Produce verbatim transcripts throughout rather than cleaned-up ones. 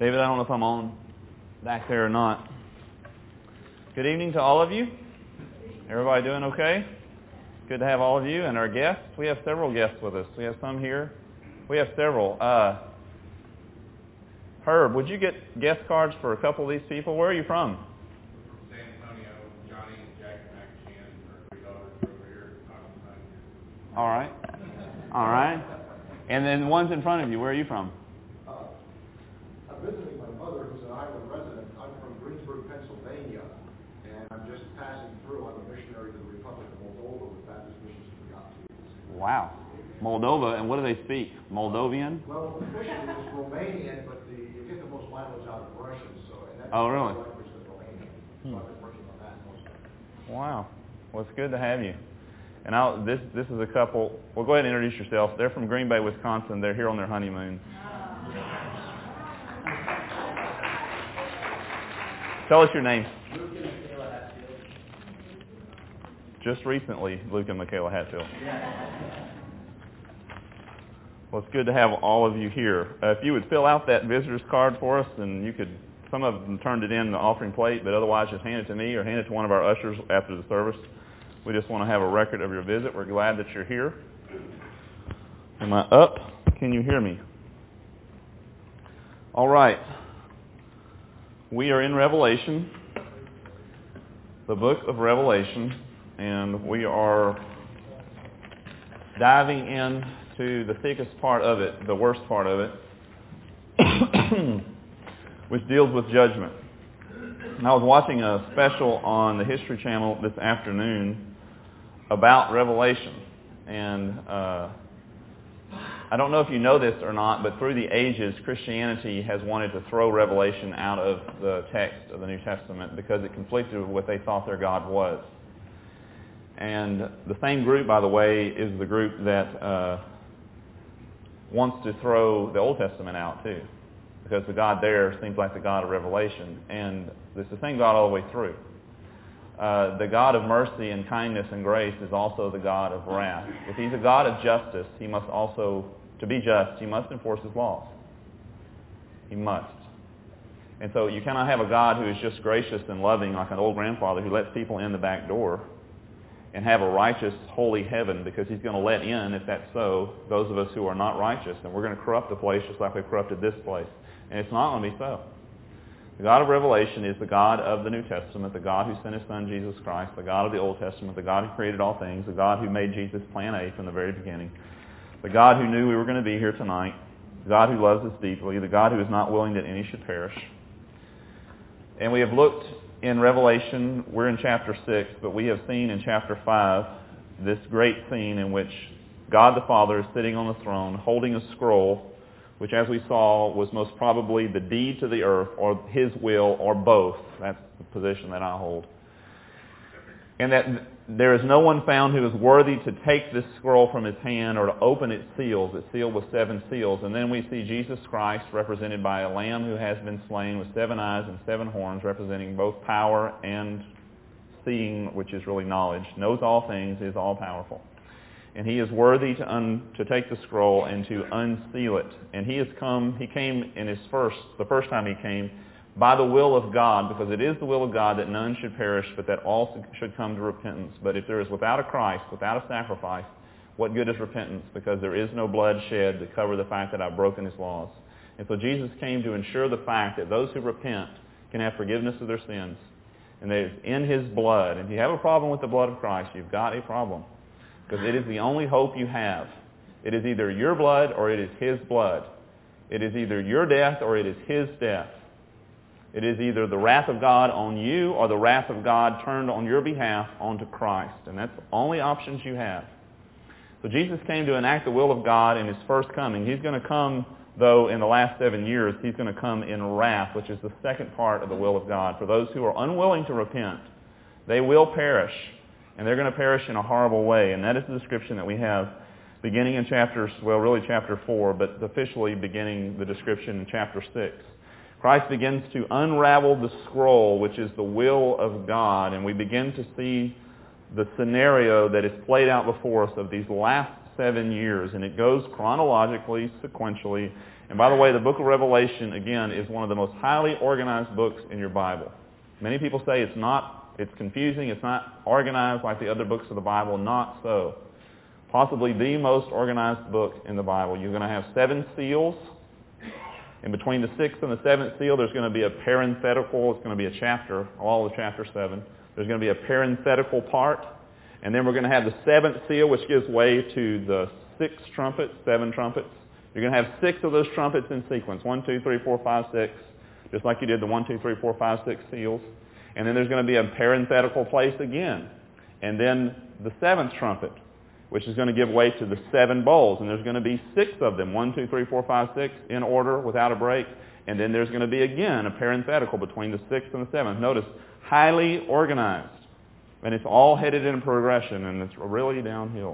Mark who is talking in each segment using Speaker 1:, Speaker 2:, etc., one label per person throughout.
Speaker 1: David, I don't know if I'm on back there or not. Good evening to all of you. Everybody doing okay? Good to have all of you and our guests. We have several guests with us. We have some here. We have several. Uh, Herb, would you get guest cards for a couple of these people? Where are you from?
Speaker 2: San Antonio. Johnny and Jackie McShann, our three daughters are over here.
Speaker 1: All right. All right. And then the ones in front of you, where are you from?
Speaker 3: Uh, I'm visiting my mother, who's an island resident. I'm from Greensburg, Pennsylvania, and I'm just passing through. I'm a missionary to the Republic of Moldova with Baptist Missions for God two.
Speaker 1: Wow. Moldova, and what do they speak? Moldovan?
Speaker 3: Well, officially it's Romanian, but the, you get the most language out of Russian, so and that's
Speaker 1: Oh, really?
Speaker 3: the language is Romanian. So I've been working on that most of it.
Speaker 1: Wow. Well, it's good to have you. And I'll, this this is a couple. Well, go ahead and introduce yourself. They're from Green Bay, Wisconsin. They're here on their honeymoon. Tell us your name.
Speaker 4: Luke and Michaela Hatfield.
Speaker 1: Just recently, Luke and Michaela Hatfield.
Speaker 4: Yeah.
Speaker 1: Well, it's good to have all of you here. Uh, if you would fill out that visitor's card for us, and you could, some of them turned it in the offering plate, but otherwise just hand it to me or hand it to one of our ushers after the service. We just want to have a record of your visit. We're glad that you're here. Am I up? Can you hear me? All right. We are in Revelation, the book of Revelation, and we are diving in to the thickest part of it, the worst part of it, which deals with judgment. And I was watching a special on the History Channel this afternoon about Revelation. And uh, I don't know if you know this or not, but through the ages, Christianity has wanted to throw Revelation out of the text of the New Testament because it conflicted with what they thought their God was. And the same group, by the way, is the group that uh, wants to throw the Old Testament out too, because the God there seems like the God of Revelation, and it's the same God all the way through. Uh, the God of mercy and kindness and grace is also the God of wrath. If he's a God of justice, he must also, to be just, he must enforce his laws. He must. And so you cannot have a God who is just gracious and loving like an old grandfather who lets people in the back door and have a righteous, holy heaven, because he's going to let in, if that's so, those of us who are not righteous. And we're going to corrupt the place just like we corrupted this place. And it's not going to be so. The God of Revelation is the God of the New Testament, the God who sent his Son, Jesus Christ, the God of the Old Testament, the God who created all things, the God who made Jesus plan A from the very beginning, the God who knew we were going to be here tonight, the God who loves us deeply, the God who is not willing that any should perish. And we have looked in Revelation, we're in chapter six, but we have seen in chapter five this great scene in which God the Father is sitting on the throne holding a scroll, which as we saw was most probably the deed to the earth or his will or both. That's the position that I hold. And that there is no one found who is worthy to take this scroll from his hand or to open its seals. It's sealed with seven seals. And then we see Jesus Christ represented by a lamb who has been slain with seven eyes and seven horns, representing both power and seeing, which is really knowledge. Knows all things, is all-powerful. And he is worthy to un, to take the scroll and to unseal it. And he has come, he came in his first, the first time he came, by the will of God, because it is the will of God that none should perish, but that all should come to repentance. But if there is without a Christ, without a sacrifice, what good is repentance? Because there is no blood shed to cover the fact that I've broken his laws. And so Jesus came to ensure the fact that those who repent can have forgiveness of their sins. And that it's in his blood. And if you have a problem with the blood of Christ, you've got a problem. Because it is the only hope you have. It is either your blood or it is his blood. It is either your death or it is his death. It is either the wrath of God on you or the wrath of God turned on your behalf onto Christ. And that's the only options you have. So Jesus came to enact the will of God in his first coming. He's going to come, though, in the last seven years, he's going to come in wrath, which is the second part of the will of God. For those who are unwilling to repent, they will perish. And they're going to perish in a horrible way. And that is the description that we have beginning in chapters, well, really chapter four, but officially beginning the description in chapter six. Christ begins to unravel the scroll, which is the will of God, and we begin to see the scenario that is played out before us of these last seven years. And it goes chronologically, sequentially. And by the way, the book of Revelation, again, is one of the most highly organized books in your Bible. Many people say it's not, it's confusing, it's not organized like the other books of the Bible. Not so. Possibly the most organized book in the Bible. You're going to have seven seals. In between the sixth and the seventh seal, there's going to be a parenthetical. It's going to be a chapter, all of chapter seven. There's going to be a parenthetical part. And then we're going to have the seventh seal, which gives way to the six trumpets, seven trumpets. You're going to have six of those trumpets in sequence. One, two, three, four, five, six. Just like you did the one, two, three, four, five, six seals. And then there's going to be a parenthetical place again. And then the seventh trumpet, which is going to give way to the seven bowls. And there's going to be six of them. One, two, three, four, five, six in order without a break. And then there's going to be, again, a parenthetical between the sixth and the seventh. Notice, highly organized. And it's all headed in progression, and it's really downhill.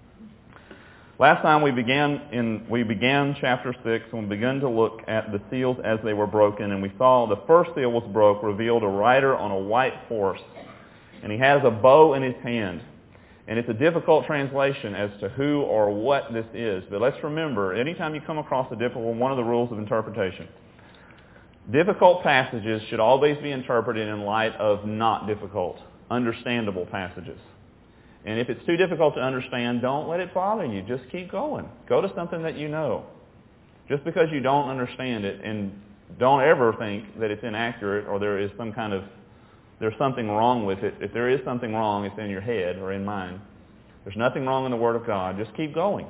Speaker 1: Last time we began in we began chapter six, and we began to look at the seals as they were broken, and we saw the first seal was broke, revealed a rider on a white horse, and he has a bow in his hand. And it's a difficult translation as to who or what this is. But let's remember, anytime you come across a difficult, one of the rules of interpretation, difficult passages should always be interpreted in light of not difficult, understandable passages. And if it's too difficult to understand, don't let it bother you. Just keep going. Go to something that you know. Just because you don't understand it, and don't ever think that it's inaccurate or there is some kind of, there's something wrong with it. If there is something wrong, it's in your head or in mine. There's nothing wrong in the Word of God. Just keep going.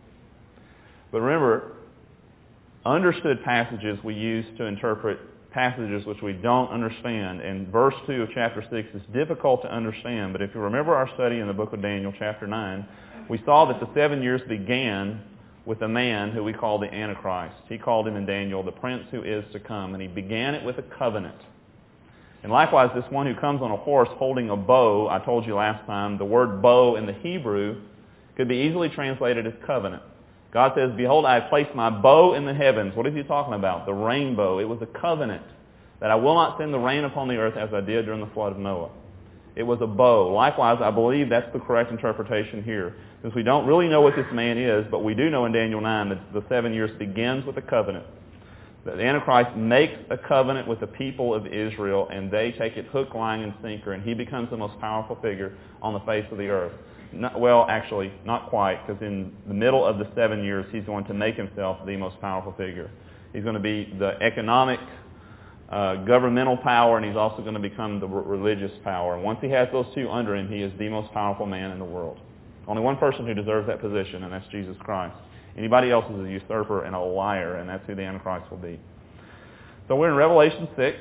Speaker 1: But remember, understood passages we use to interpret passages which we don't understand. And verse two of chapter six is difficult to understand. But if you remember our study in the book of Daniel, chapter nine, we saw that the seven years began with a man who we call the Antichrist. He called him in Daniel the prince who is to come. And he began it with a covenant. And likewise, this one who comes on a horse holding a bow, I told you last time, the word bow in the Hebrew could be easily translated as covenant. God says, behold, I have placed my bow in the heavens. What is he talking about? The rainbow. It was a covenant that I will not send the rain upon the earth as I did during the flood of Noah. It was a bow. Likewise, I believe that's the correct interpretation here. Since we don't really know what this man is, but we do know in Daniel nine that the seven years begins with a covenant. The Antichrist makes a covenant with the people of Israel, and they take it hook, line, and sinker, and he becomes the most powerful figure on the face of the earth. Not, well, actually, not quite, because in the middle of the seven years, he's going to make himself the most powerful figure. He's going to be the economic, uh, governmental power, and he's also going to become the r- religious power. And once he has those two under him, he is the most powerful man in the world. Only one person who deserves that position, and that's Jesus Christ. Anybody else is a usurper and a liar, and that's who the Antichrist will be. So we're in Revelation six,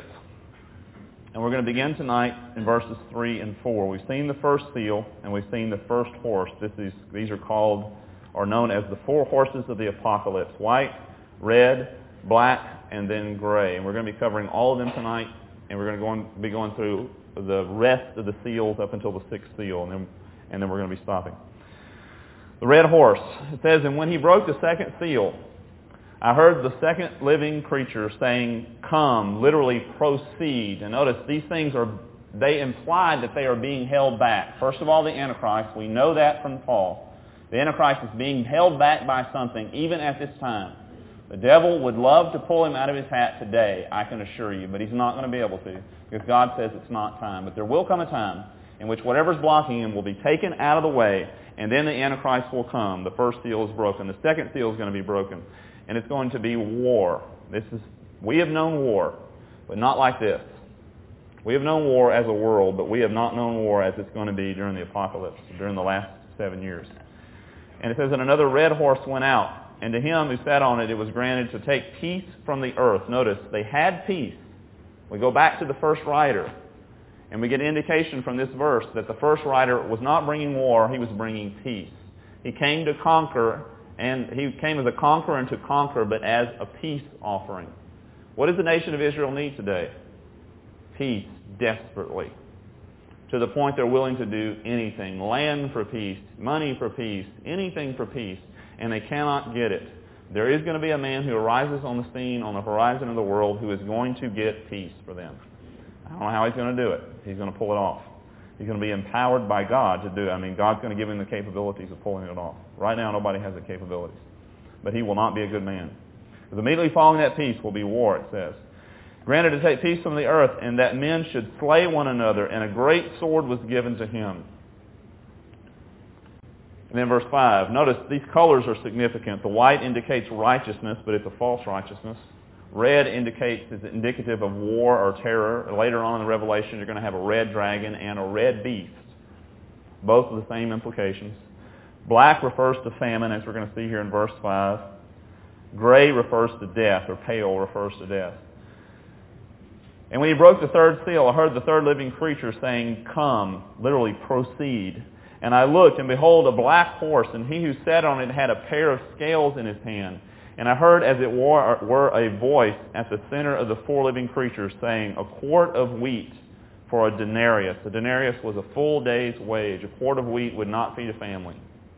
Speaker 1: and we're going to begin tonight in verses three and four. We've seen the first seal, and we've seen the first horse. This is, these are called, or known as the four horses of the apocalypse. White, red, black, and then gray. And we're going to be covering all of them tonight, and we're going to go on, be going through the rest of the seals up until the sixth seal, and then, and then we're going to be stopping. The red horse. It says, and when he broke the second seal, I heard the second living creature saying, come, literally proceed. And notice these things are, they imply that they are being held back. First of all, the Antichrist. We know that from Paul. The Antichrist is being held back by something, even at this time. The devil would love to pull him out of his hat today, I can assure you, but he's not going to be able to, because God says it's not time. But there will come a time in which whatever's blocking him will be taken out of the way, and then the Antichrist will come. The first seal is broken. The second seal is going to be broken. And it's going to be war. This is, we have known war, but not like this. We have known war as a world, but we have not known war as it's going to be during the apocalypse, during the last seven years. And it says, and another red horse went out, and to him who sat on it, it was granted to take peace from the earth. Notice, they had peace. We go back to the first rider, and we get indication from this verse that the first rider was not bringing war, he was bringing peace. He came to conquer, and he came as a conqueror and to conquer, but as a peace offering. What does the nation of Israel need today? Peace, desperately. To the point they're willing to do anything. Land for peace, money for peace, anything for peace, and they cannot get it. There is going to be a man who arises on the scene, on the horizon of the world, who is going to get peace for them. I don't know how he's going to do it. He's going to pull it off. He's going to be empowered by God to do it. I mean, God's going to give him the capabilities of pulling it off. Right now, nobody has the capabilities. But he will not be a good man. Because immediately following that peace will be war, it says. Granted to take peace from the earth, and that men should slay one another, and a great sword was given to him. And then verse five. Notice these colors are significant. The white indicates righteousness, but it's a false righteousness. Red indicates is indicative of war or terror. Later on in the Revelation, you're going to have a red dragon and a red beast. Both of the same implications. Black refers to famine, as we're going to see here in verse five. Gray refers to death, or pale refers to death. And when he broke the third seal, I heard the third living creature saying, "Come," literally proceed. And I looked, and behold, a black horse, and he who sat on it had a pair of scales in his hand. And I heard, as it were, a voice at the center of the four living creatures saying, "A quart of wheat for a denarius." A denarius was a full day's wage. A quart of wheat would not feed a family.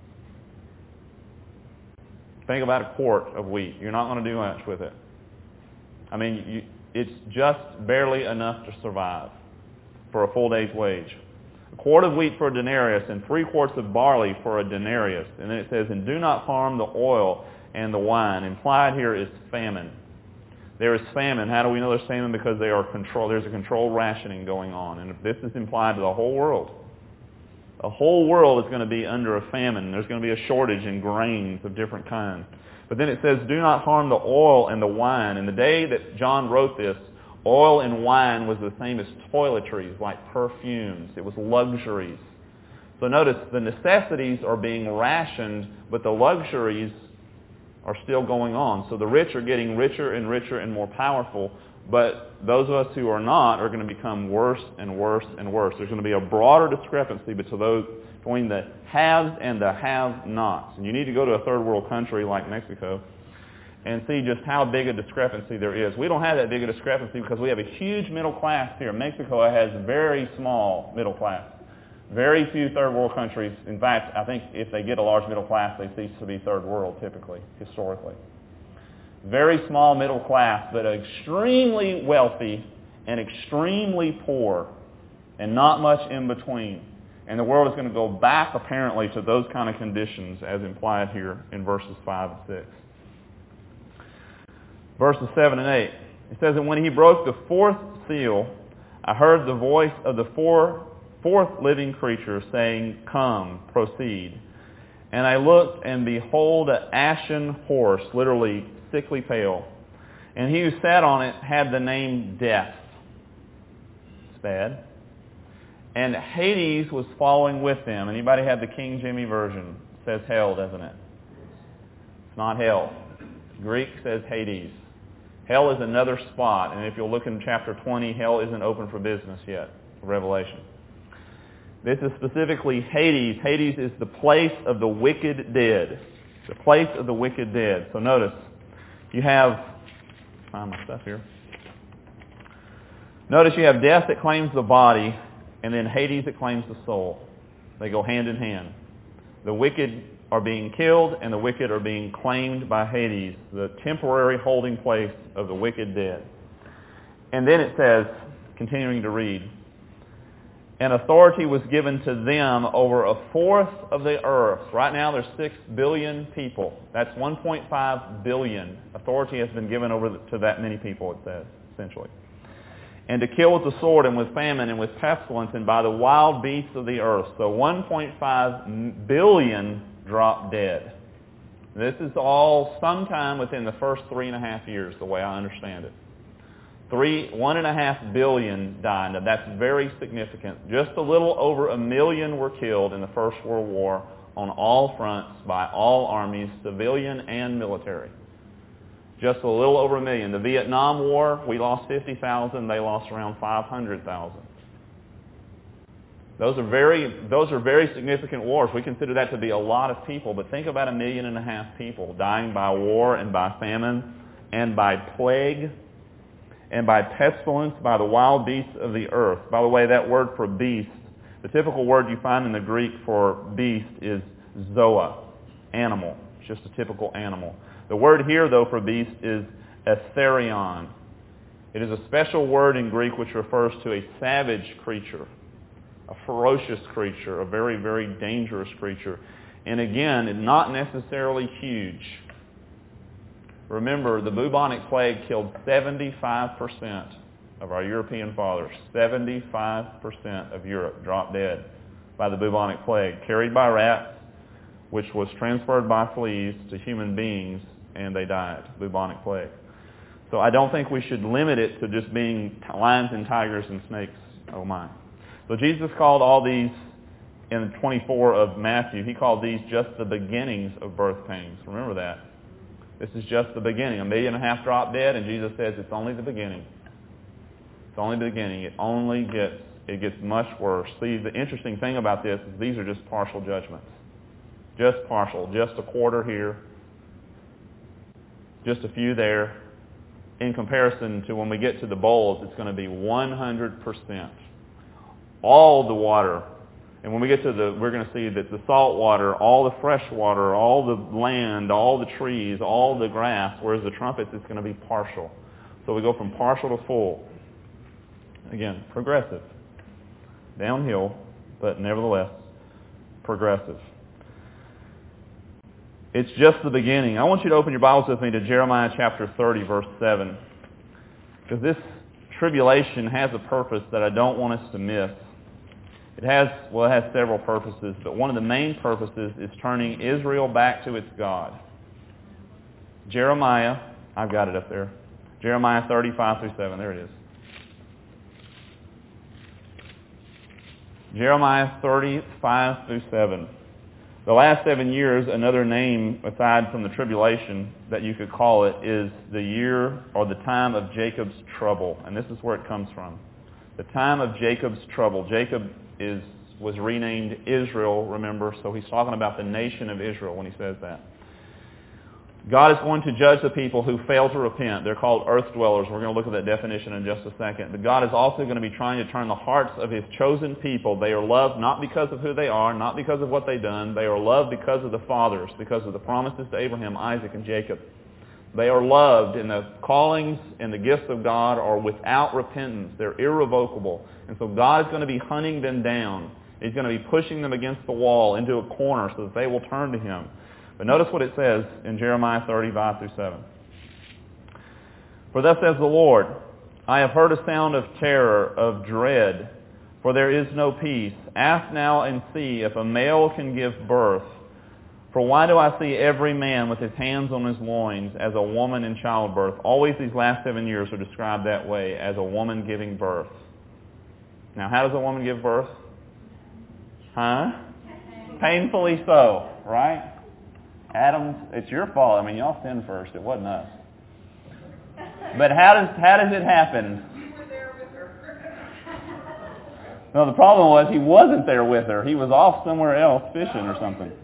Speaker 1: Think about a quart of wheat. You're not going to do much with it. I mean, you, it's just barely enough to survive for a full day's wage. A quart of wheat for a denarius and three quarts of barley for a denarius. And then it says, "And do not harm the oil and the wine." Implied here is famine. There is famine. How do we know there's famine? Because they are control. There's a controlled rationing going on. And this is implied to the whole world. The whole world is going to be under a famine. There's going to be a shortage in grains of different kinds. But then it says, "Do not harm the oil and the wine." And the day that John wrote this, oil and wine was the same as toiletries, like perfumes. It was luxuries. So notice the necessities are being rationed, but the luxuries are still going on. So the rich are getting richer and richer and more powerful, but those of us who are not are going to become worse and worse and worse. There's going to be a broader discrepancy between those between the haves and the have-nots. And you need to go to a third world country like Mexico and see just how big a discrepancy there is. We don't have that big a discrepancy because we have a huge middle class here. Mexico has very small middle class. Very few third world countries. In fact, I think if they get a large middle class, they cease to be third world typically, historically. Very small middle class, but extremely wealthy and extremely poor, and not much in between. And the world is going to go back, apparently, to those kind of conditions as implied here in verses five and six. Verses seven and eight. It says, "And when he broke the fourth seal, I heard the voice of the four, fourth living creature saying, 'Come, proceed.' And I looked, and behold, an ashen horse," literally sickly pale. "And he who sat on it had the name Death." It's bad. "And Hades was following with them." Anybody have the King Jimmy version? It says hell, doesn't it? It's not hell. Greek says Hades. Hell is another spot, and if you'll look in chapter twenty, hell isn't open for business yet, Revelation. This is specifically Hades. Hades is the place of the wicked dead. The place of the wicked dead. So notice, you have, find my stuff here. Notice you have death that claims the body, and then Hades that claims the soul. They go hand in hand. The wicked are being killed, and the wicked are being claimed by Hades, the temporary holding place of the wicked dead. And then it says, continuing to read, "And authority was given to them over a fourth of the earth." Right now there's six billion people. That's one point five billion. Authority has been given over to that many people, it says, essentially. "And to kill with the sword and with famine and with pestilence and by the wild beasts of the earth." So one point five billion drop dead. This is all sometime within the first three and a half years, the way I understand it. Three, one and a half billion died. Now that's very significant. Just a little over a million were killed in the First World War on all fronts by all armies, civilian and military. Just a little over a million. The Vietnam War, we lost fifty thousand. They lost around five hundred thousand. Those are very, those are very significant wars. We consider that to be a lot of people, but think about a million and a half people dying by war and by famine and by plague and by pestilence, by the wild beasts of the earth. By the way, that word for beast, the typical word you find in the Greek for beast is zoa, animal. It's just a typical animal. The word here, though, for beast is etherion. It is a special word in Greek which refers to a savage creature, a ferocious creature, a very, very dangerous creature. And again, not necessarily huge. Remember, the bubonic plague killed seventy-five percent of our European fathers. seventy-five percent of Europe dropped dead by the bubonic plague, carried by rats, which was transferred by fleas to human beings, and they died. Bubonic plague. So I don't think we should limit it to just being lions and tigers and snakes. Oh my. So Jesus called all these, in twenty-four of Matthew, he called these just the beginnings of birth pains. Remember that. This is just the beginning. A million and a half dropped dead, and Jesus says it's only the beginning. It's only the beginning. It only gets, it gets much worse. See, the interesting thing about this is these are just partial judgments. Just partial. Just a quarter here. Just a few there. In comparison to when we get to the bowls, it's going to be one hundred percent. All the water. And when we get to the, we're going to see that the salt water, all the fresh water, all the land, all the trees, all the grass, whereas the trumpets, it's going to be partial. So we go from partial to full. Again, progressive. Downhill, but nevertheless, progressive. It's just the beginning. I want you to open your Bibles with me to Jeremiah chapter thirty, verse seven. Because this tribulation has a purpose that I don't want us to miss. It has, well, it has several purposes, but one of the main purposes is turning Israel back to its God. Jeremiah, I've got it up there. Jeremiah thirty-five through seven, there it is. Jeremiah thirty-five through seven. The last seven years, another name aside from the tribulation that you could call it is the year or the time of Jacob's trouble. And this is where it comes from. The time of Jacob's trouble. Jacob is was renamed Israel, remember, so he's talking about the nation of Israel when he says that. God is going to judge the people who fail to repent. They're called earth dwellers. We're going to look at that definition in just a second. But God is also going to be trying to turn the hearts of his chosen people. They are loved not because of who they are, not because of what they've done. They are loved because of the fathers, because of the promises to Abraham, Isaac, and Jacob. They are loved, and the callings and the gifts of God are without repentance. They're irrevocable. And so God is going to be hunting them down. He's going to be pushing them against the wall into a corner so that they will turn to him. But notice what it says in Jeremiah thirty-five through seven. For thus says the Lord, I have heard a sound of terror, of dread, for there is no peace. Ask now and see if a male can give birth. For why do I see every man with his hands on his loins as a woman in childbirth? Always these last seven years are described that way, as a woman giving birth. Now, how does a woman give birth? Huh? Painfully so, right? Adam, it's your fault. I mean, y'all sinned first. It wasn't us. But how does how does it happen?
Speaker 5: You were there with her.
Speaker 1: No, the problem was he wasn't there with her. He was off somewhere else fishing or something.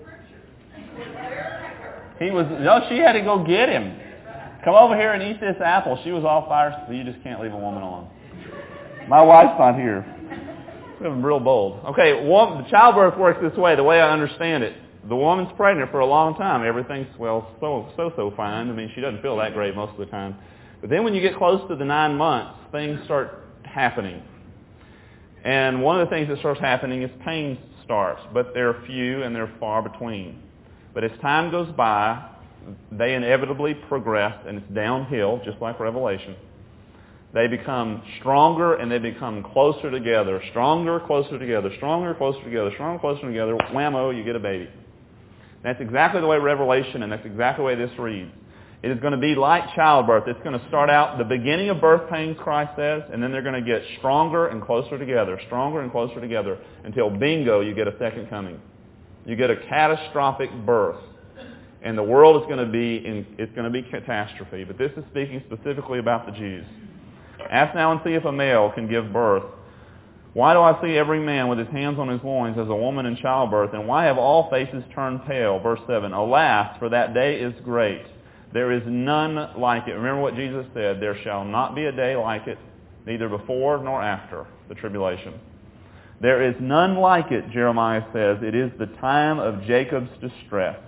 Speaker 1: He was, no, she had to go get him. Come over here and eat this apple. She was off by her, so you just can't leave a woman alone. My wife's not here. I'm real bold. Okay, well, the childbirth works this way, the way I understand it. The woman's pregnant for a long time. Everything's, well, so, so, so fine. I mean, she doesn't feel that great most of the time. But then when you get close to the nine months, things start happening. And one of the things that starts happening is pain starts, but they're few and they're far between. But as time goes by, they inevitably progress, and it's downhill, just like Revelation. They become stronger and they become closer together, stronger, closer together, stronger, closer together, stronger, closer together. Whammo, you get a baby. That's exactly the way Revelation, and that's exactly the way this reads. It is going to be like childbirth. It's going to start out the beginning of birth pains, Christ says, and then they're going to get stronger and closer together, stronger and closer together, until bingo, you get a second coming. You get a catastrophic birth. And the world is going to be in, it's going to be catastrophe. But this is speaking specifically about the Jews. Ask now and see if a male can give birth. Why do I see every man with his hands on his loins as a woman in childbirth? And why have all faces turned pale? Verse seven, alas, for that day is great. There is none like it. Remember what Jesus said, there shall not be a day like it, neither before nor after the tribulation. There is none like it, Jeremiah says. It is the time of Jacob's distress.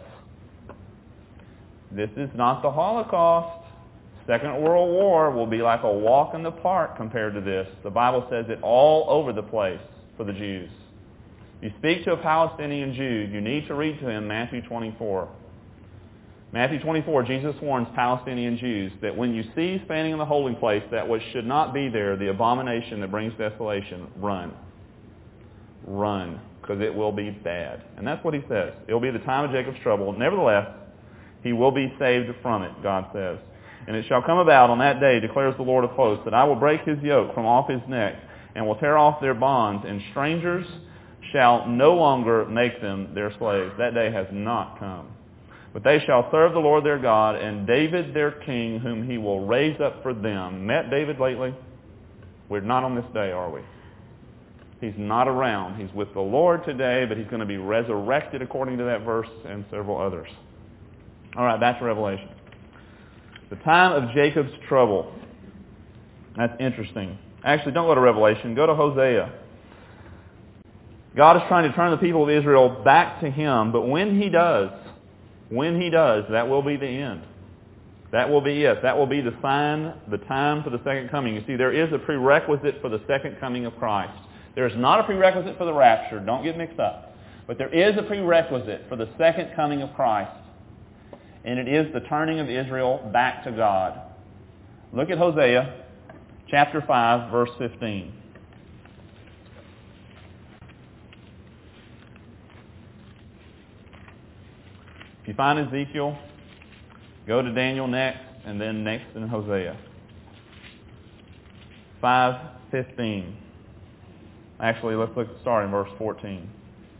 Speaker 1: This is not the Holocaust. Second World War will be like a walk in the park compared to this. The Bible says it all over the place for the Jews. You speak to a Palestinian Jew, you need to read to him Matthew twenty-four. Matthew twenty-four, Jesus warns Palestinian Jews that when you see standing in the holy place that which should not be there, the abomination that brings desolation, run. Run, because it will be bad. And that's what he says. It will be the time of Jacob's trouble. Nevertheless, he will be saved from it, God says. And it shall come about on that day, declares the Lord of hosts, that I will break his yoke from off his neck and will tear off their bonds, and strangers shall no longer make them their slaves. That day has not come. But they shall serve the Lord their God, and David their king, whom he will raise up for them. Met David lately? We're not on this day, are we? He's not around. He's with the Lord today, but he's going to be resurrected according to that verse and several others. All right, back to Revelation. The time of Jacob's trouble. That's interesting. Actually, don't go to Revelation. Go to Hosea. God is trying to turn the people of Israel back to him, but when he does, when he does, that will be the end. That will be it. That will be the sign, the time for the second coming. You see, there is a prerequisite for the second coming of Christ. There is not a prerequisite for the rapture. Don't get mixed up. But there is a prerequisite for the second coming of Christ. And it is the turning of Israel back to God. Look at Hosea chapter five, verse fifteen. If you find Ezekiel, go to Daniel next, and then next in Hosea. five fifteen. Actually, let's look start in verse fourteen.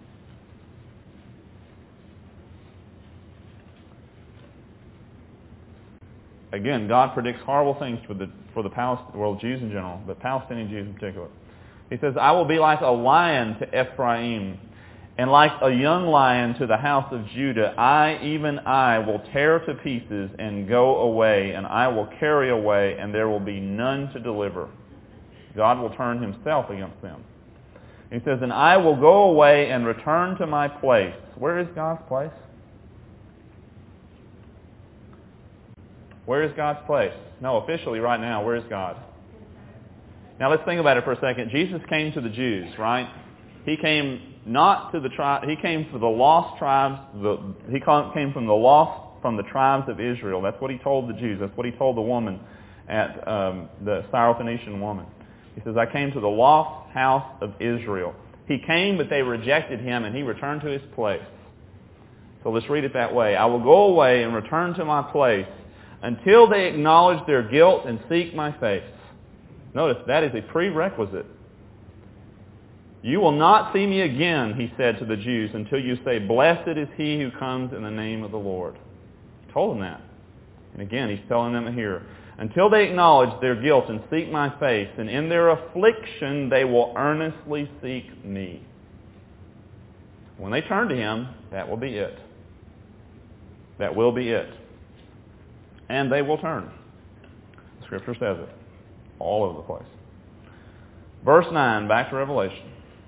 Speaker 1: Again, God predicts horrible things for the for the Palest- well, Jews in general, but Palestinian Jews in particular. He says, I will be like a lion to Ephraim, and like a young lion to the house of Judah. I, even I, will tear to pieces and go away, and I will carry away, and there will be none to deliver. God will turn himself against them. He says, and I will go away and return to my place. Where is God's place? Where is God's place? No, officially right now, where is God? Now let's think about it for a second. Jesus came to the Jews, right? He came not to the tribe. He came for the lost tribes. The, he came from the lost from the tribes of Israel. That's what he told the Jews. That's what he told the woman at um, the Syrophoenician woman. He says, I came to the lost house of Israel. He came, but they rejected him, and he returned to his place. So let's read it that way. I will go away and return to my place until they acknowledge their guilt and seek my face. Notice, that is a prerequisite. You will not see me again, he said to the Jews, until you say, blessed is he who comes in the name of the Lord. He told them that. And again, he's telling them here. Until they acknowledge their guilt and seek my face, and in their affliction they will earnestly seek me. When they turn to him, that will be it. That will be it. And they will turn. The Scripture says it. All over the place. Verse nine, back to Revelation.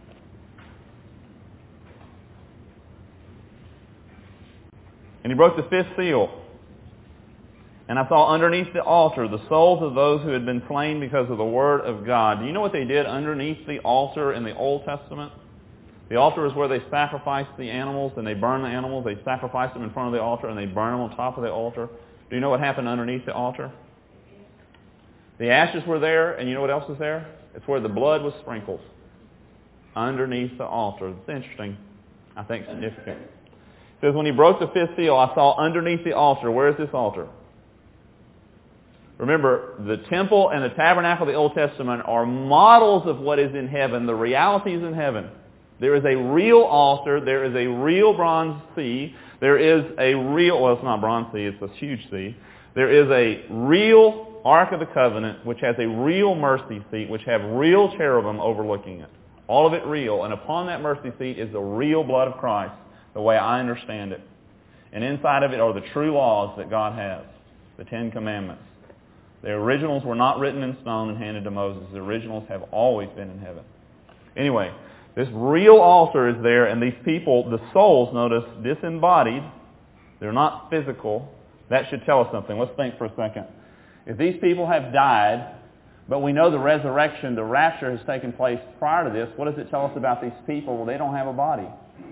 Speaker 1: And he broke the fifth seal. And I saw underneath the altar the souls of those who had been slain because of the word of God. Do you know what they did underneath the altar in the Old Testament? The altar is where they sacrificed the animals, and they burn the animals. They sacrifice them in front of the altar, and they burn them on top of the altar. Do you know what happened underneath the altar? The ashes were there, and you know what else was there? It's where the blood was sprinkled. Underneath the altar. It's interesting. I think significant. It says, when he broke the fifth seal, I saw underneath the altar. Where is this altar? Remember, the temple and the tabernacle of the Old Testament are models of what is in heaven, the realities in heaven. There is a real altar. There is a real bronze sea. There is a real, well, it's not bronze sea, it's a huge sea. There is a real Ark of the Covenant, which has a real mercy seat, which have real cherubim overlooking it. All of it real. And upon that mercy seat is the real blood of Christ, the way I understand it. And inside of it are the true laws that God has, the Ten Commandments. The originals were not written in stone and handed to Moses. The originals have always been in heaven. Anyway, this real altar is there, and these people, the souls, notice, disembodied. They're not physical. That should tell us something. Let's think for a second. If these people have died, But we know the resurrection, the rapture has taken place prior to this. What does it tell us about these people? Well, they don't have a body.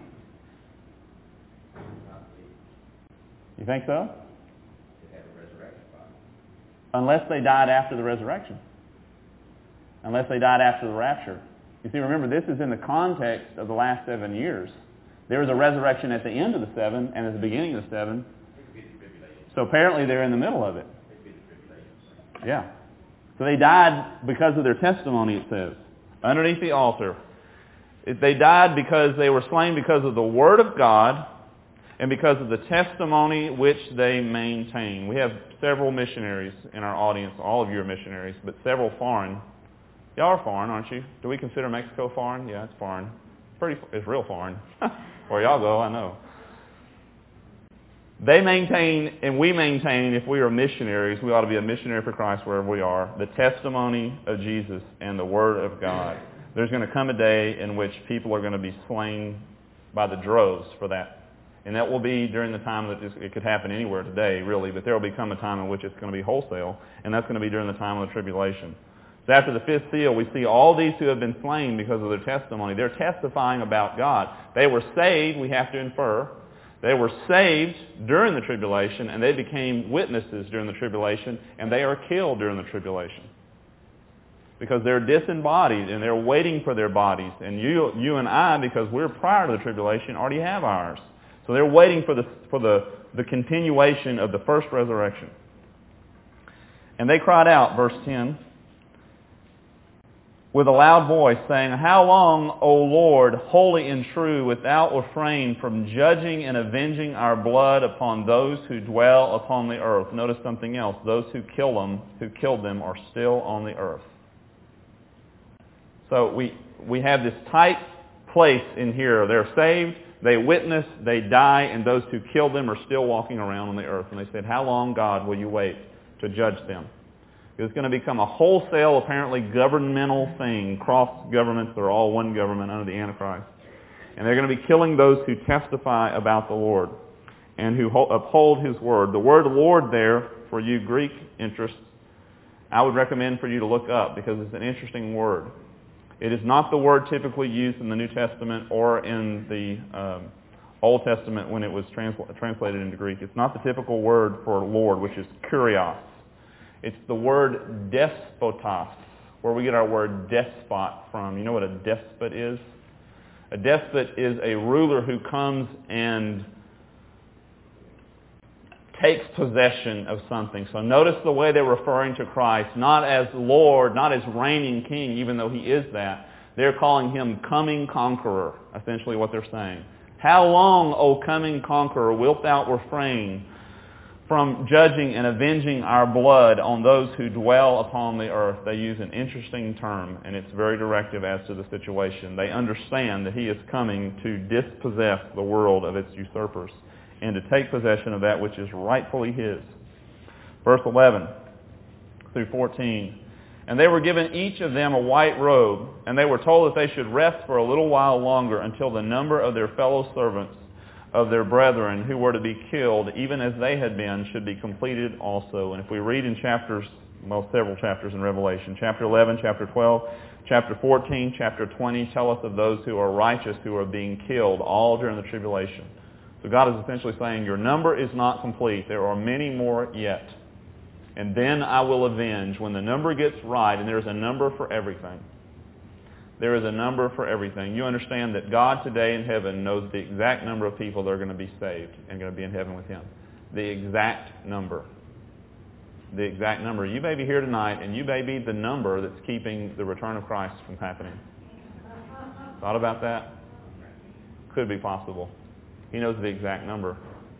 Speaker 1: You think so?
Speaker 4: They have a resurrection body.
Speaker 1: Unless they died after the resurrection. Unless they died after the rapture. You see, remember, this is in the context of the last seven years. There was a resurrection at the end of the seven and at the beginning of the seven. So apparently they're in the middle of it. Yeah. So they died because of their testimony, it says. Underneath the altar. They died because they were slain because of the Word of God and because of the testimony which they maintain. We have several missionaries in our audience. All of you are missionaries, but several foreign. Y'all are foreign, aren't you? Do we consider Mexico foreign? Yeah, it's foreign. Pretty, it's real foreign. Where y'all go, I know. They maintain, and we maintain, if we are missionaries, we ought to be a missionary for Christ wherever we are, the testimony of Jesus and the Word of God. There's going to come a day in which people are going to be slain by the droves for that. And that will be during the time that it could happen anywhere today, really, but there will become a time in which it's going to be wholesale, and that's going to be during the time of the tribulation. So after the fifth seal, we see all these who have been slain because of their testimony. They're testifying about God. They were saved, we have to infer. They were saved during the tribulation, and they became witnesses during the tribulation, and they are killed during the tribulation. Because they're disembodied, and they're waiting for their bodies. And you, you and I, because we're prior to the tribulation, already have ours. So they're waiting for the, for the, the continuation of the first resurrection. And they cried out, verse ten, with a loud voice, saying, How long, O Lord, holy and true, wilt thou refrain from judging and avenging our blood upon those who dwell upon the earth? Notice something else. Those who kill them, who killed them, are still on the earth. So we we have this tight place in here. They're saved, they witness, they die, and those who killed them are still walking around on the earth. And they said, How long, God, will you wait to judge them? It's going to become a wholesale, apparently governmental thing. Cross governments, they're all one government under the Antichrist. And they're going to be killing those who testify about the Lord and who uphold His word. The word Lord there, for you Greek interests, I would recommend for you to look up because it's an interesting word. It is not the word typically used in the New Testament or in the um, Old Testament when it was transla- translated into Greek. It's not the typical word for Lord, which is kurios. It's the word despotos, where we get our word despot from. You know what a despot is? A despot is a ruler who comes and takes possession of something. So notice the way they're referring to Christ, not as Lord, not as reigning king, even though He is that. They're calling Him coming conqueror, essentially what they're saying. How long, O coming conqueror, wilt thou refrain from judging and avenging our blood on those who dwell upon the earth? They use an interesting term, and it's very directive as to the situation. They understand that He is coming to dispossess the world of its usurpers and to take possession of that which is rightfully His. Verse eleven through fourteen. And they were given each of them a white robe, and they were told that they should rest for a little while longer until the number of their fellow servants of their brethren who were to be killed, even as they had been, should be completed also. And if we read in chapters, well, several chapters in Revelation, chapter eleven, chapter twelve, chapter fourteen, chapter twenty, tell us of those who are righteous who are being killed, all during the tribulation. So God is essentially saying, your number is not complete. There are many more yet. And then I will avenge when the number gets right, and there's a number for everything. There is a number for everything. You understand that God today in heaven knows the exact number of people that are going to be saved and going to be in heaven with Him. The exact number. The exact number. You may be here tonight, and you may be the number that's keeping the return of Christ from happening. Thought about that? Could be possible. He knows the exact number.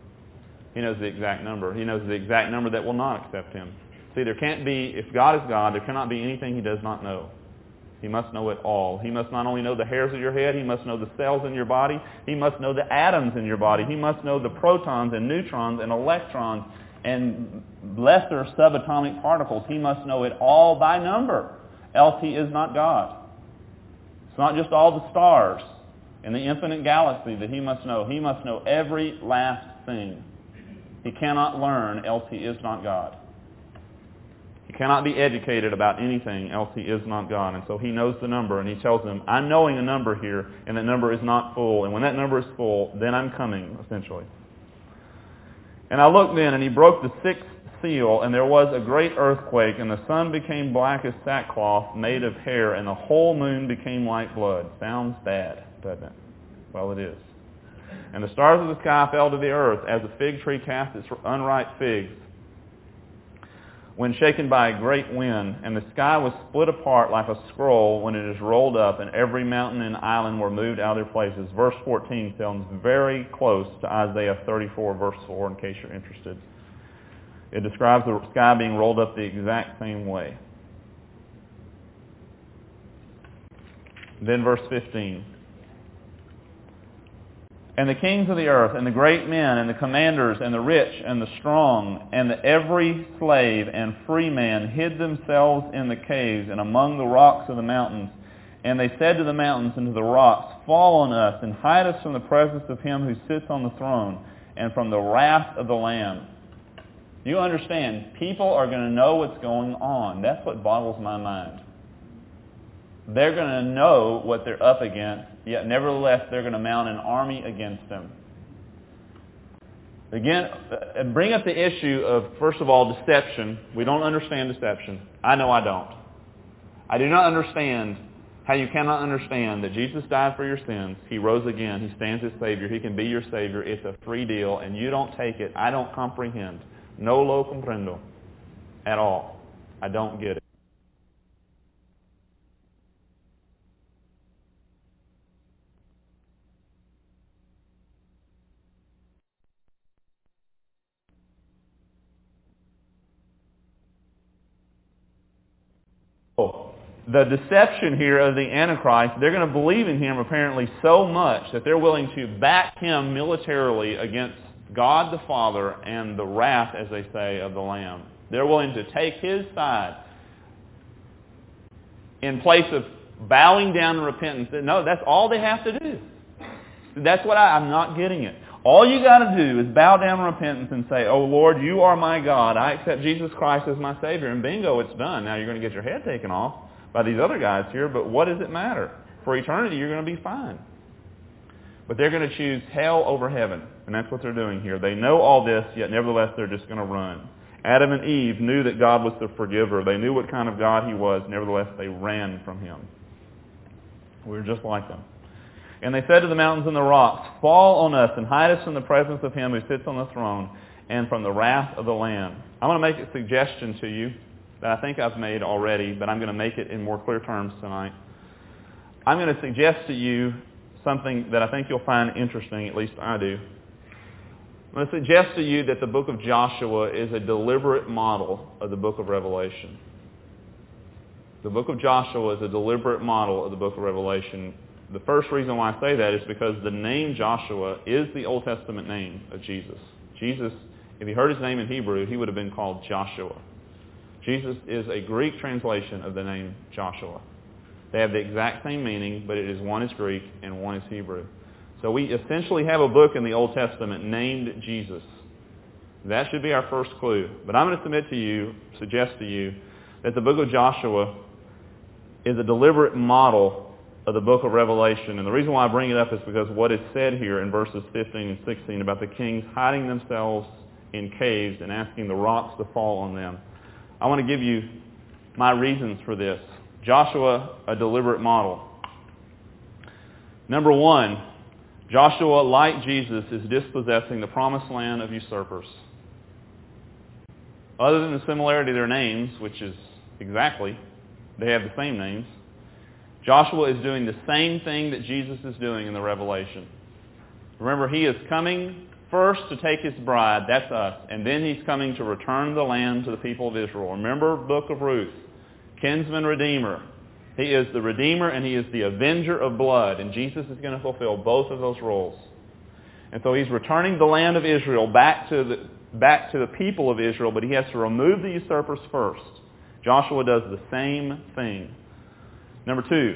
Speaker 1: He knows the exact number. He knows the exact number that will not accept Him. See, there can't be, if God is God, there cannot be anything He does not know. He must know it all. He must not only know the hairs of your head, He must know the cells in your body, He must know the atoms in your body, He must know the protons and neutrons and electrons and lesser subatomic particles. He must know it all by number, else He is not God. It's not just all the stars in the infinite galaxy that He must know. He must know every last thing. He cannot learn, else He is not God. You cannot be educated about anything, else he is not God. And so he knows the number, and he tells them, I'm knowing a number here, and that number is not full. And when that number is full, then I'm coming, essentially. And I looked then, and he broke the sixth seal, and there was a great earthquake, and the sun became black as sackcloth made of hair, and the whole moon became like blood. Sounds bad, doesn't it? Well, it is. And the stars of the sky fell to the earth, as a fig tree casts its unripe figs when shaken by a great wind. And the sky was split apart like a scroll when it is rolled up, and every mountain and island were moved out of their places. Verse fourteen sounds very close to Isaiah thirty-four, verse four, in case you're interested. It describes the sky being rolled up the exact same way. Then verse fifteen. And the kings of the earth, and the great men, and the commanders, and the rich, and the strong, and the every slave and free man hid themselves in the caves and among the rocks of the mountains. And they said to the mountains and to the rocks, Fall on us, and hide us from the presence of him who sits on the throne, and from the wrath of the Lamb. You understand, people are going to know what's going on. That's what boggles my mind. They're going to know what they're up against, yet nevertheless they're going to mount an army against them. Again, bring up the issue of, first of all, deception. We don't understand deception. I know I don't. I do not understand how you cannot understand that Jesus died for your sins. He rose again. He stands as Savior. He can be your Savior. It's a free deal, and you don't take it. I don't comprehend. No lo comprendo at all. I don't get it. The deception here of the Antichrist, they're going to believe in him apparently so much that they're willing to back him militarily against God the Father and the wrath, as they say, of the Lamb. They're willing to take his side in place of bowing down in repentance. No, that's all they have to do. That's what I, I'm not getting it. All you got to do is bow down in repentance and say, oh Lord, you are my God. I accept Jesus Christ as my Savior. And bingo, it's done. Now you're going to get your head taken off by these other guys here, but what does it matter? For eternity, you're going to be fine. But they're going to choose hell over heaven, and that's what they're doing here. They know all this, yet nevertheless they're just going to run. Adam and Eve knew that God was the forgiver. They knew what kind of God he was. Nevertheless, they ran from him. We were just like them. And they said to the mountains and the rocks, Fall on us and hide us from the presence of him who sits on the throne and from the wrath of the Lamb. I'm going to make a suggestion to you that I think I've made already, but I'm going to make it in more clear terms tonight. I'm going to suggest to you something that I think you'll find interesting, at least I do. I'm going to suggest to you that the book of Joshua is a deliberate model of the book of Revelation. The book of Joshua is a deliberate model of the book of Revelation. The first reason why I say that is because the name Joshua is the Old Testament name of Jesus. Jesus, if you heard his name in Hebrew, he would have been called Joshua. Jesus is a Greek translation of the name Joshua. They have the exact same meaning, but it is one is Greek and one is Hebrew. So we essentially have a book in the Old Testament named Jesus. That should be our first clue. But I'm going to submit to you, suggest to you, that the book of Joshua is a deliberate model of the book of Revelation. And the reason why I bring it up is because what is said here in verses fifteen and sixteen about the kings hiding themselves in caves and asking the rocks to fall on them. I want to give you my reasons for this. Joshua, a deliberate model. Number one, Joshua, like Jesus, is dispossessing the promised land of usurpers. Other than the similarity of their names, which is exactly, they have the same names, Joshua is doing the same thing that Jesus is doing in the Revelation. Remember, he is coming first to take his bride, that's us, and then he's coming to return the land to the people of Israel. Remember book of Ruth, kinsman redeemer. He is the redeemer and he is the avenger of blood, and Jesus is going to fulfill both of those roles. And so he's returning the land of Israel back to the, back to the people of Israel, but he has to remove the usurpers first. Joshua does the same thing. Number two,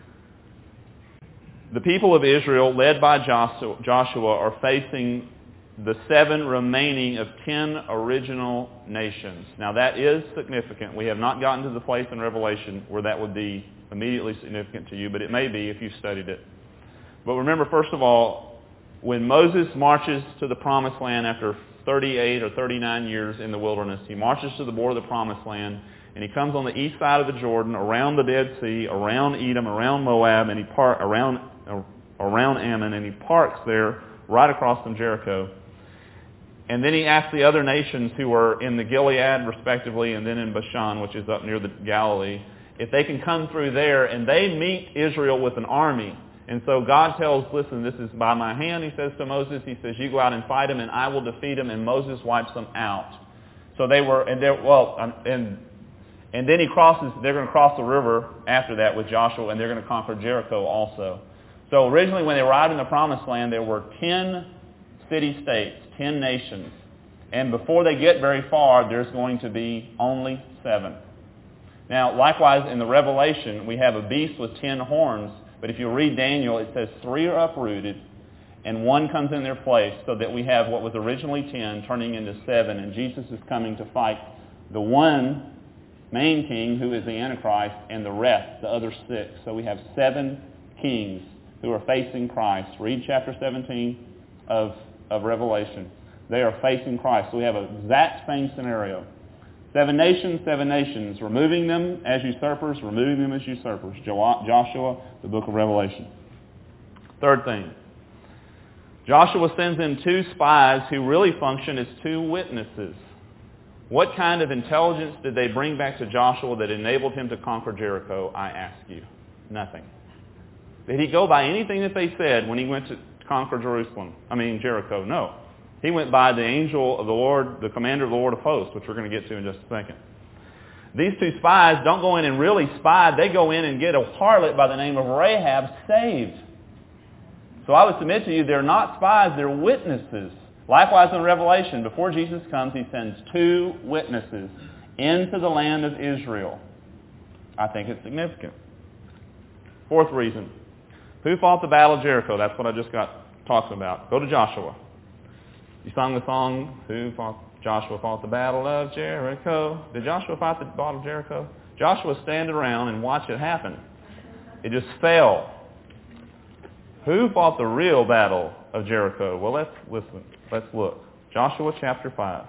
Speaker 1: the people of Israel, led by Joshua, are facing the seven remaining of ten original nations. Now that is significant. We have not gotten to the place in Revelation where that would be immediately significant to you, but it may be if you studied it. But remember, first of all, when Moses marches to the Promised Land after thirty-eight or thirty-nine years in the wilderness, he marches to the border of the Promised Land, and he comes on the east side of the Jordan, around the Dead Sea, around Edom, around Moab, and he par- around uh, around Ammon, and he parks there right across from Jericho. And then he asks the other nations who are in the Gilead, respectively, and then in Bashan, which is up near the Galilee, if they can come through there, and they meet Israel with an army. And so God tells, listen, this is by my hand, he says to Moses. He says, you go out and fight them, and I will defeat them, and Moses wipes them out. So they were, and they're, well, and and then he crosses, they're going to cross the river after that with Joshua, and they're going to conquer Jericho also. So originally when they arrived in the Promised Land, there were ten city-states, ten nations. And before they get very far, there's going to be only seven. Now, likewise, in the Revelation, we have a beast with ten horns. But if you read Daniel, it says three are uprooted and one comes in their place, so that we have what was originally ten turning into seven. And Jesus is coming to fight the one main king, who is the Antichrist, and the rest, the other six. So we have seven kings who are facing Christ. Read chapter seventeen of, of Revelation. They are facing Christ. So we have an exact same scenario. Seven nations, seven nations, removing them as usurpers, removing them as usurpers. Joshua, the book of Revelation. Third thing. Joshua sends in two spies who really function as two witnesses. What kind of intelligence did they bring back to Joshua that enabled him to conquer Jericho, I ask you? Nothing. Did he go by anything that they said when he went to conquer Jerusalem? I mean, Jericho? No. He went by the angel of the Lord, the commander of the Lord of hosts, which we're going to get to in just a second. These two spies don't go in and really spy. They go in and get a harlot by the name of Rahab saved. So I would submit to you, they're not spies, they're witnesses. Likewise in Revelation, before Jesus comes, he sends two witnesses into the land of Israel. I think it's significant. Fourth reason. Who fought the battle of Jericho? That's what I just got talking about. Go to Joshua. You sung the song, who fought, Joshua fought the battle of Jericho. Did Joshua fight the battle of Jericho? Joshua stand around and watch it happen. It just fell. Who fought the real battle of Jericho? Well, let's listen. Let's look. Joshua chapter five.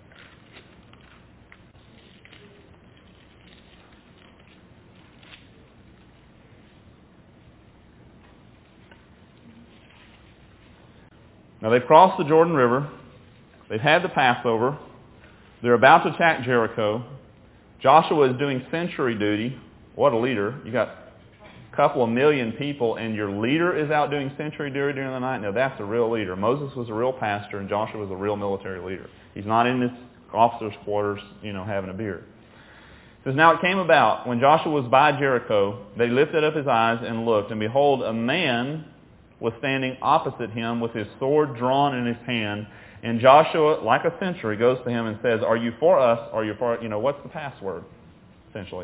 Speaker 1: Now they've crossed the Jordan River. They've had the Passover. They're about to attack Jericho. Joshua is doing sentry duty. What a leader. You got a couple of million people and your leader is out doing sentry duty during the night. Now that's a real leader. Moses was a real pastor and Joshua was a real military leader. He's not in his officer's quarters, you know, having a beer. It says, now it came about, when Joshua was by Jericho, they lifted up his eyes and looked, and behold, a man was standing opposite him with his sword drawn in his hand. And Joshua, like a sentry, goes to him and says, are you for us, or are you for, you know, what's the password, essentially?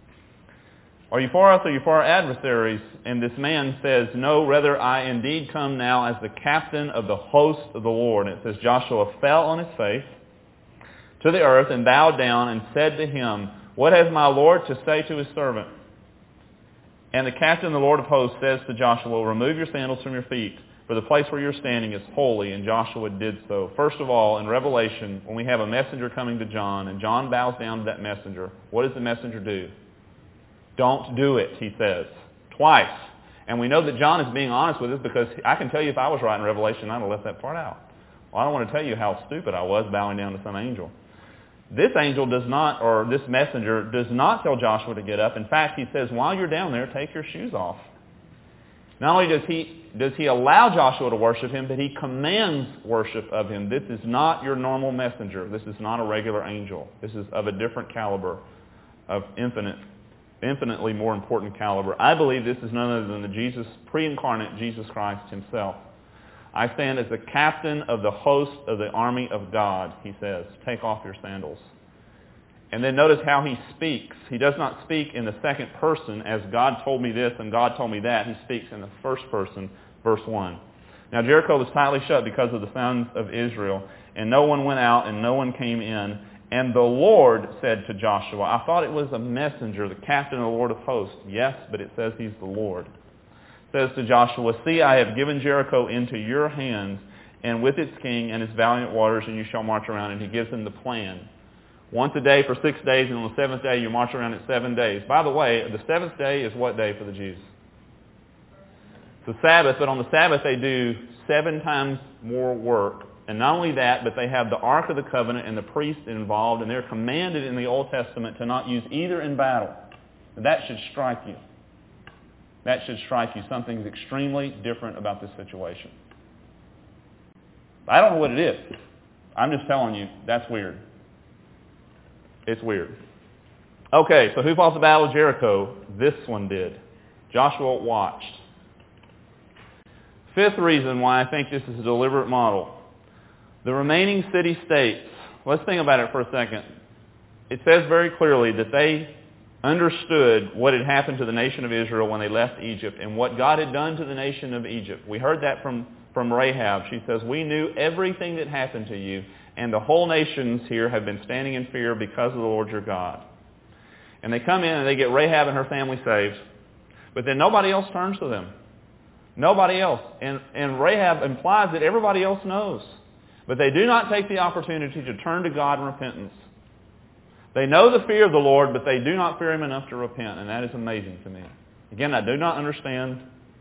Speaker 1: Are you for us, or are you for our adversaries? And this man says, no, rather I indeed come now as the captain of the host of the Lord. And it says, Joshua fell on his face to the earth and bowed down and said to him, what has my Lord to say to his servant? And the captain, the Lord of hosts, says to Joshua, remove your sandals from your feet, for the place where you're standing is holy. And Joshua did so. First of all, in Revelation, when we have a messenger coming to John, and John bows down to that messenger, what does the messenger do? Don't do it, he says, twice. And we know that John is being honest with us, because I can tell you if I was writing Revelation, I'd have left that part out. Well, I don't want to tell you how stupid I was bowing down to some angel. This angel does not, or this messenger does not tell Joshua to get up. In fact, he says, while you're down there, take your shoes off. Not only does he, does he allow Joshua to worship him, but he commands worship of him. This is not your normal messenger. This is not a regular angel. This is of a different caliber, of infinite, infinitely more important caliber. I believe this is none other than the Jesus, pre-incarnate Jesus Christ himself. I stand as the captain of the host of the army of God, he says. Take off your sandals. And then notice how he speaks. He does not speak in the second person as God told me this and God told me that. He speaks in the first person, verse one. Now Jericho was tightly shut because of the sons of Israel, and no one went out and no one came in. And the Lord said to Joshua, I thought it was a messenger, the captain of the Lord of hosts. Yes, but it says he's the Lord. It says to Joshua, see, I have given Jericho into your hands, and with its king and its valiant waters, and you shall march around. And he gives them the plan. Once a day for six days, and on the seventh day you march around it seven days. By the way, the seventh day is what day for the Jews? It's the Sabbath, but on the Sabbath they do seven times more work. And not only that, but they have the Ark of the Covenant and the priest involved, and they're commanded in the Old Testament to not use either in battle. That should strike you. That should strike you. Something's extremely different about this situation. I don't know what it is. I'm just telling you, that's weird. It's weird. Okay, so who fought the battle of Jericho? This one did. Joshua watched. Fifth reason why I think this is a deliberate model. The remaining city-states, let's think about it for a second. It says very clearly that they understood what had happened to the nation of Israel when they left Egypt and what God had done to the nation of Egypt. We heard that from, from Rahab. She says, we knew everything that happened to you, and the whole nations here have been standing in fear because of the Lord your God. And they come in and they get Rahab and her family saved, but then nobody else turns to them. Nobody else. And, and Rahab implies that everybody else knows. But they do not take the opportunity to turn to God in repentance. They know the fear of the Lord, but they do not fear Him enough to repent, and that is amazing to me. Again, I do not understand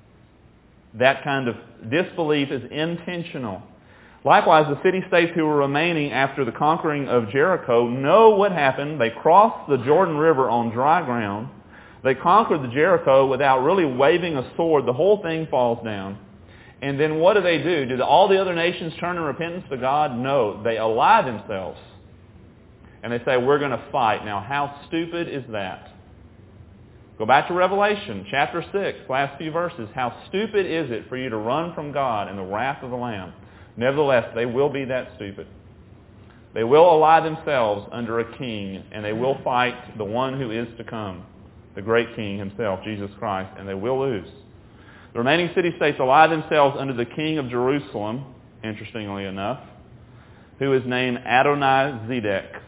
Speaker 1: that kind of disbelief is intentional. Likewise, the city-states who were remaining after the conquering of Jericho know what happened. They crossed the Jordan River on dry ground. They conquered the Jericho without really waving a sword. The whole thing falls down. And then what do they do? Do all the other nations turn in repentance to God? No. They ally themselves. And they say, we're going to fight. Now, how stupid is that? Go back to Revelation chapter six, last few verses. How stupid is it for you to run from God and the wrath of the Lamb? Nevertheless, they will be that stupid. They will ally themselves under a king, and they will fight the one who is to come, the great king himself, Jesus Christ, and they will lose. The remaining city-states ally themselves under the king of Jerusalem, interestingly enough, who is named Adonai-Zedek.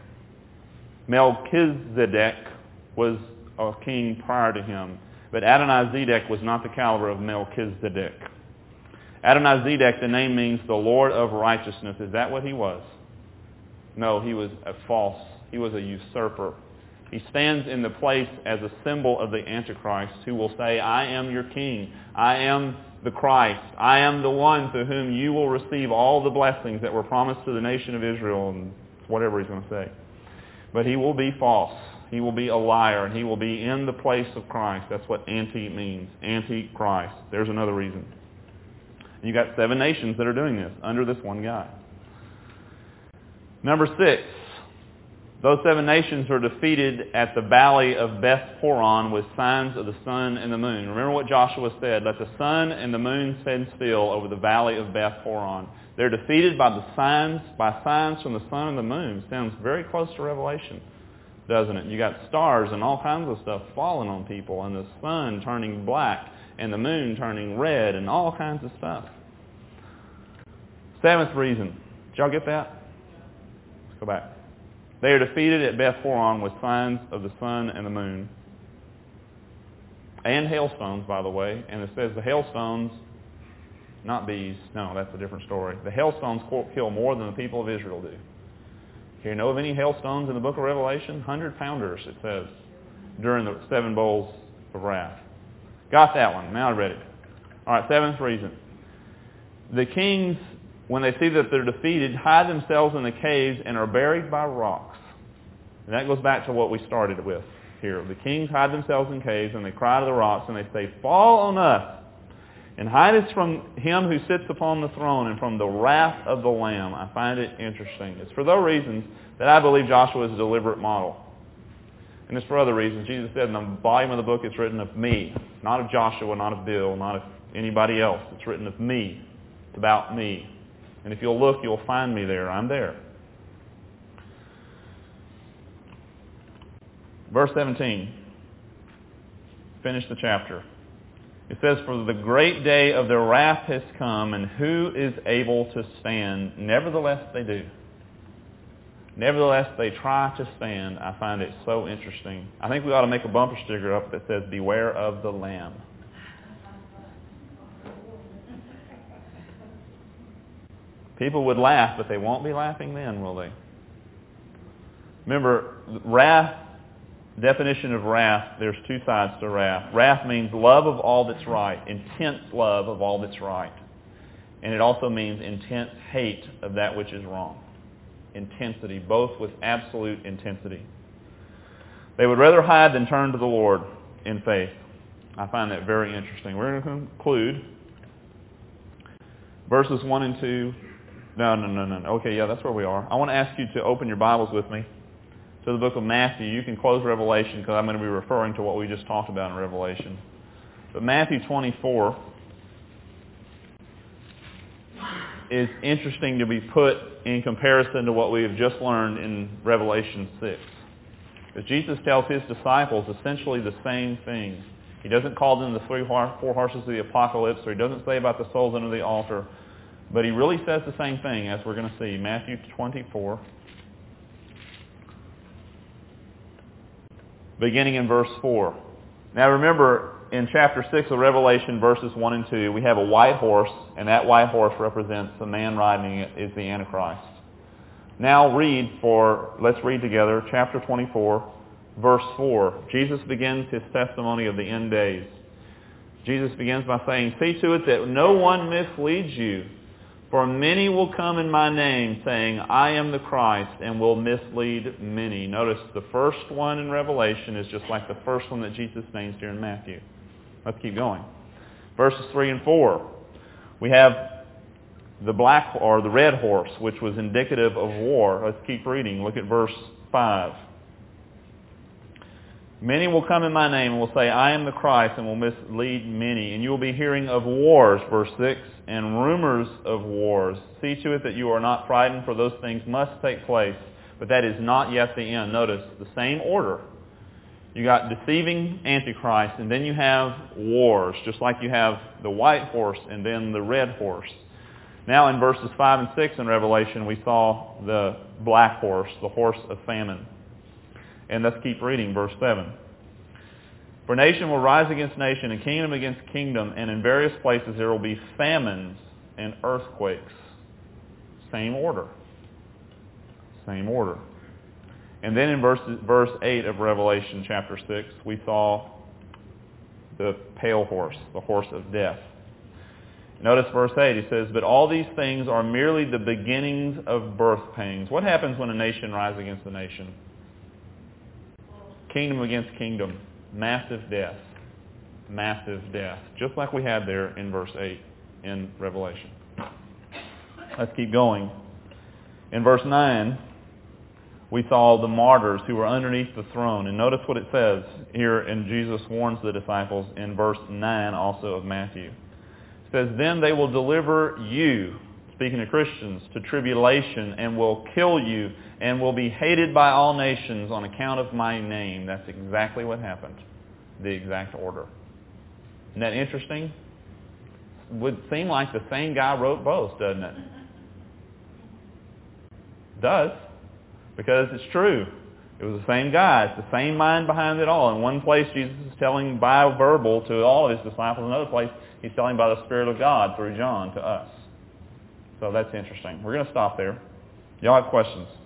Speaker 1: Melchizedek was a king prior to him, but Adonai-Zedek was not the caliber of Melchizedek. Adonai-Zedek, the name means the Lord of righteousness. Is that what he was? No, he was a false. He was a usurper. He stands in the place as a symbol of the Antichrist who will say, I am your king. I am the Christ. I am the one through whom you will receive all the blessings that were promised to the nation of Israel, and whatever he's going to say. But he will be false. He will be a liar, and he will be in the place of Christ. That's what anti means, anti-Christ. There's another reason. And you got seven nations that are doing this under this one guy. Number six. Those seven nations are defeated at the valley of Beth Horon with signs of the sun and the moon. Remember what Joshua said, let the sun and the moon stand still over the valley of Beth Horon. They're defeated by the signs, by signs from the sun and the moon. Sounds very close to Revelation, doesn't it? You got stars and all kinds of stuff falling on people, and the sun turning black, and the moon turning red, and all kinds of stuff. Seventh reason. Did y'all get that? Let's go back. They are defeated at Beth Horon with signs of the sun and the moon. And hailstones, by the way. And it says the hailstones, not bees. No, that's a different story. The hailstones kill more than the people of Israel do. Do you know of any hailstones in the book of Revelation? Hundred pounders, it says, during the seven bowls of wrath. Got that one. Now I read it. All right, seventh reason. The kings, when they see that they're defeated, hide themselves in the caves and are buried by rocks. And that goes back to what we started with here. The kings hide themselves in caves and they cry to the rocks and they say, fall on us and hide us from him who sits upon the throne and from the wrath of the Lamb. I find it interesting. It's for those reasons that I believe Joshua is a deliberate model. And it's for other reasons. Jesus said in the volume of the book it's written of me, not of Joshua, not of Bill, not of anybody else. It's written of me. It's about me. And if you'll look, you'll find me there. I'm there. Verse seventeen. Finish the chapter. It says, for the great day of their wrath has come, and who is able to stand? Nevertheless they do. Nevertheless they try to stand. I find it so interesting. I think we ought to make a bumper sticker up that says, beware of the Lamb. People would laugh, but they won't be laughing then, will they? Remember, wrath, definition of wrath, there's two sides to wrath. Wrath means love of all that's right, intense love of all that's right. And it also means intense hate of that which is wrong. Intensity, both with absolute intensity. They would rather hide than turn to the Lord in faith. I find that very interesting. We're going to conclude verses one and two. No, no, no, no. Okay, yeah, that's where we are. I want to ask you to open your Bibles with me to the book of Matthew. You can close Revelation because I'm going to be referring to what we just talked about in Revelation. But Matthew twenty-four is interesting to be put in comparison to what we have just learned in Revelation six. Because Jesus tells his disciples essentially the same thing. He doesn't call them the three, four horses of the apocalypse, or he doesn't say about the souls under the altar. But he really says the same thing, as we're going to see. Matthew twenty-four, beginning in verse four. Now remember, in chapter six of Revelation, verses one and two, we have a white horse, and that white horse represents the man riding it is the Antichrist. Now read for, let's read together, chapter twenty-four, verse four. Jesus begins his testimony of the end days. Jesus begins by saying, see to it that no one misleads you. For many will come in my name, saying, I am the Christ, and will mislead many. Notice the first one in Revelation is just like the first one that Jesus names here in Matthew. Let's keep going. Verses three and four. We have the black or the red horse, which was indicative of war. Let's keep reading. Look at verse five. Many will come in my name and will say, I am the Christ, and will mislead many. And you will be hearing of wars, verse six, and rumors of wars. See to it that you are not frightened, for those things must take place. But that is not yet the end. Notice the same order. You got deceiving Antichrist, and then you have wars, just like you have the white horse and then the red horse. Now in verses five and six in Revelation, we saw the black horse, the horse of famine. And let's keep reading, verse seven. For nation will rise against nation, and kingdom against kingdom, and in various places there will be famines and earthquakes. Same order. Same order. And then in verse, verse eight of Revelation chapter six, we saw the pale horse, the horse of death. Notice verse eight, he says, but all these things are merely the beginnings of birth pains. What happens when a nation rises against a nation? Kingdom against kingdom. Massive death. Massive death. Just like we had there in verse eight in Revelation. Let's keep going. In verse nine, we saw the martyrs who were underneath the throne. And notice what it says here, and Jesus warns the disciples in verse nine also of Matthew. It says, then they will deliver you, speaking to Christians, to tribulation, and will kill you, and will be hated by all nations on account of my name. That's exactly what happened. The exact order. Isn't that interesting? Would seem like the same guy wrote both, doesn't it? Does. Because it's true. It was the same guy. It's the same mind behind it all. In one place, Jesus is telling by verbal to all of his disciples. In another place, he's telling by the Spirit of God through John to us. So that's interesting. We're going to stop there. Y'all have questions?